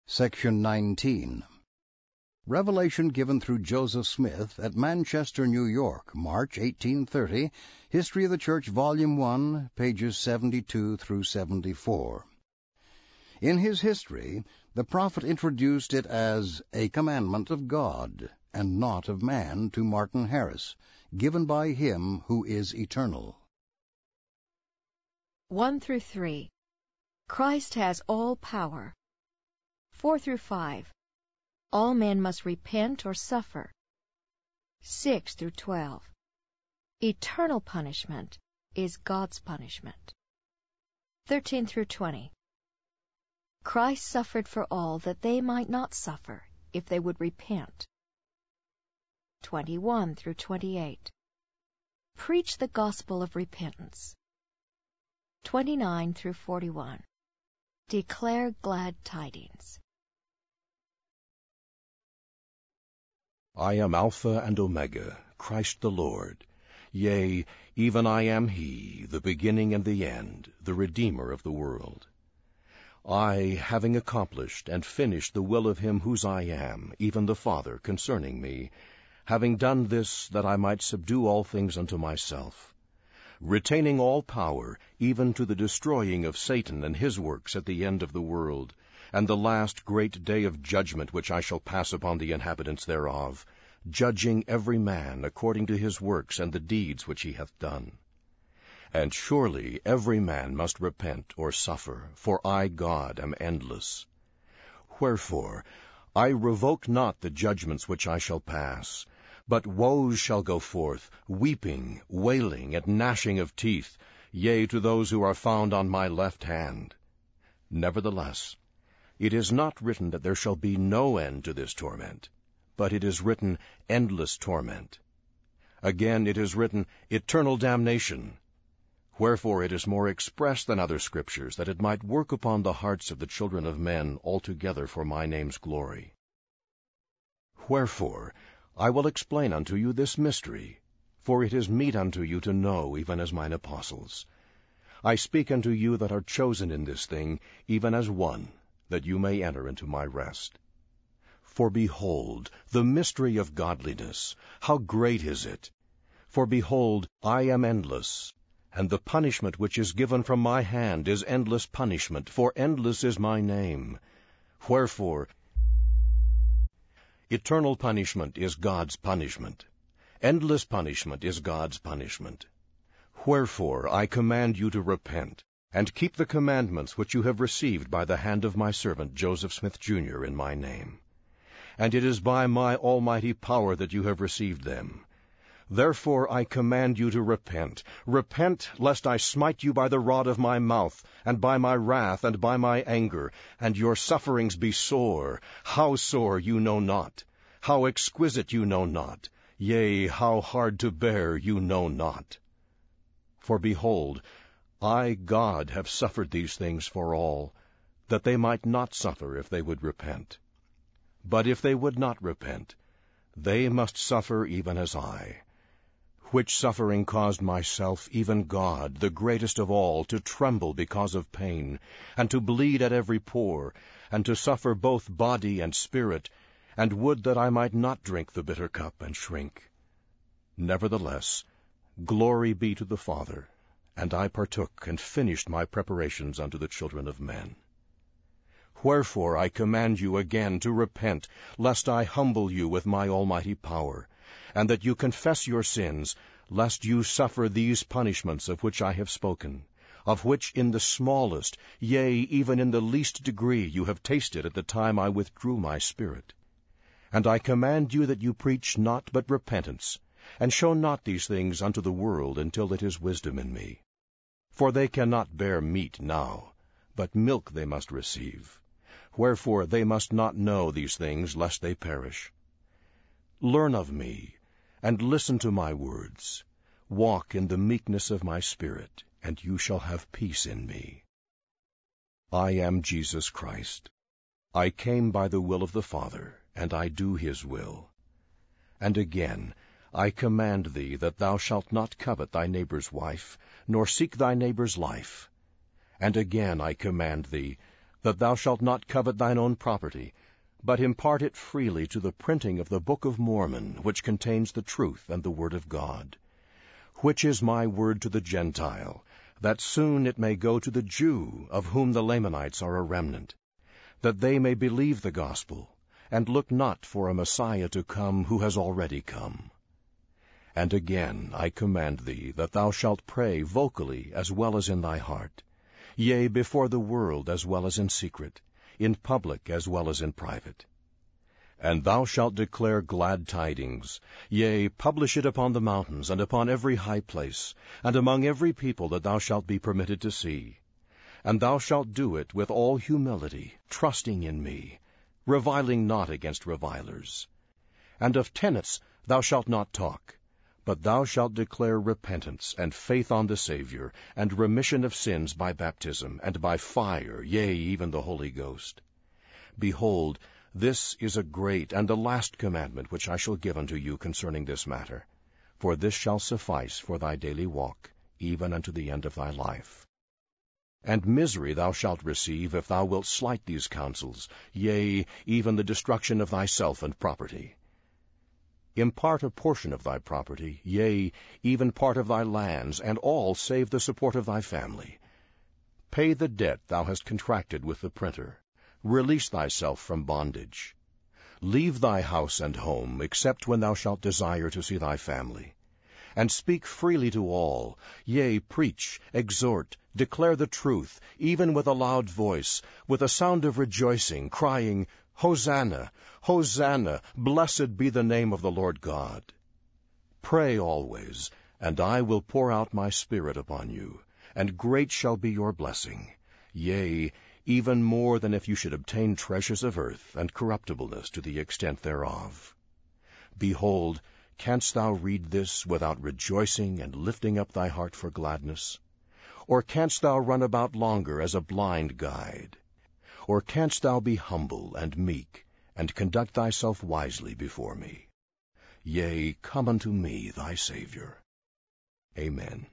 Section 19. Revelation given through Joseph Smith at Manchester, New York, March 1830, History of the Church, Volume 1, pages 72 through 74. In his history, the prophet introduced it as a commandment of God, and not of man, to Martin Harris, given by him who is eternal. 1 through 3. Christ has all power. 4 through 5. All men must repent or suffer. 6 through 12. Eternal punishment is God's punishment. 13 through 20. Christ suffered for all that they might not suffer if they would repent. 21 through 28. Preach the gospel of repentance. 29 through 41. Declare glad tidings. I am Alpha and Omega, Christ the Lord. Yea, even I am He, the beginning and the end, the Redeemer of the world. I, having accomplished and finished the will of him whose I am, even the Father, concerning me, having done this, that I might subdue all things unto myself, retaining all power, even to the destroying of Satan and his works at the end of the world, and the last great day of judgment which I shall pass upon the inhabitants thereof, judging every man according to his works and the deeds which he hath done. And surely every man must repent or suffer, for I, God, am endless. Wherefore, I revoke not the judgments which I shall pass, but woes shall go forth, weeping, wailing, and gnashing of teeth, yea, to those who are found on my left hand. Nevertheless, it is not written that there shall be no end to this torment, but it is written endless torment. Again it is written eternal damnation. Wherefore it is more express than other scriptures, that it might work upon the hearts of the children of men altogether for my name's glory. Wherefore I will explain unto you this mystery, for it is meet unto you to know, even as mine apostles. I speak unto you that are chosen in this thing, even as one, that you may enter into my rest. For behold, the mystery of godliness, how great is it! For behold, I am endless, and the punishment which is given from my hand is endless punishment, for endless is my name. Wherefore, eternal punishment is God's punishment. Endless punishment is God's punishment. Wherefore I command you to repent, and keep the commandments which you have received by the hand of my servant Joseph Smith, Jr., in my name. And it is by my almighty power that you have received them. Therefore I command you to repent. Repent, lest I smite you by the rod of my mouth, and by my wrath, and by my anger, and your sufferings be sore. How sore you know not, how exquisite you know not, yea, how hard to bear you know not. For behold, I, God, have suffered these things for all, that they might not suffer if they would repent. But if they would not repent, they must suffer even as I. Which suffering caused myself, even God, the greatest of all, to tremble because of pain, and to bleed at every pore, and to suffer both body and spirit, and would that I might not drink the bitter cup and shrink. Nevertheless, glory be to the Father, and I partook and finished my preparations unto the children of men. Wherefore I command you again to repent, lest I humble you with my almighty power, and that you confess your sins, lest you suffer these punishments of which I have spoken, of which in the smallest, yea, even in the least degree you have tasted at the time I withdrew my Spirit. And I command you that you preach not but repentance, and show not these things unto the world until it is wisdom in me. For they cannot bear meat now, but milk they must receive. Wherefore they must not know these things, lest they perish. Learn of me, and listen to my words. Walk in the meekness of my spirit, and you shall have peace in me. I am Jesus Christ. I came by the will of the Father, and I do his will. And again, I command thee that thou shalt not covet thy neighbor's wife, nor seek thy neighbor's life. And again I command thee, that thou shalt not covet thine own property, but impart it freely to the printing of the Book of Mormon, which contains the truth and the word of God, which is my word to the Gentile, that soon it may go to the Jew, of whom the Lamanites are a remnant, that they may believe the gospel, and look not for a Messiah to come who has already come. And again I command thee that thou shalt pray vocally as well as in thy heart, yea, before the world as well as in secret, in public as well as in private. And thou shalt declare glad tidings, yea, publish it upon the mountains, and upon every high place, and among every people that thou shalt be permitted to see. And thou shalt do it with all humility, trusting in me, reviling not against revilers. And of tenets thou shalt not talk, but thou shalt declare repentance, and faith on the Savior, and remission of sins by baptism, and by fire, yea, even the Holy Ghost. Behold, this is a great and a last commandment which I shall give unto you concerning this matter. For this shall suffice for thy daily walk, even unto the end of thy life. And misery thou shalt receive if thou wilt slight these counsels, yea, even the destruction of thyself and property. Impart a portion of thy property, yea, even part of thy lands, and all save the support of thy family. Pay the debt thou hast contracted with the printer. Release thyself from bondage. Leave thy house and home, except when thou shalt desire to see thy family. And speak freely to all, yea, preach, exhort, declare the truth, even with a loud voice, with a sound of rejoicing, crying, Hosanna, Hosanna, blessed be the name of the Lord God. Pray always, and I will pour out my Spirit upon you, and great shall be your blessing, yea, even more than if you should obtain treasures of earth and corruptibleness to the extent thereof. Behold, canst thou read this without rejoicing and lifting up thy heart for gladness? Or canst thou run about longer as a blind guide? Or canst thou be humble and meek, and conduct thyself wisely before me? Yea, come unto me, thy Savior. Amen.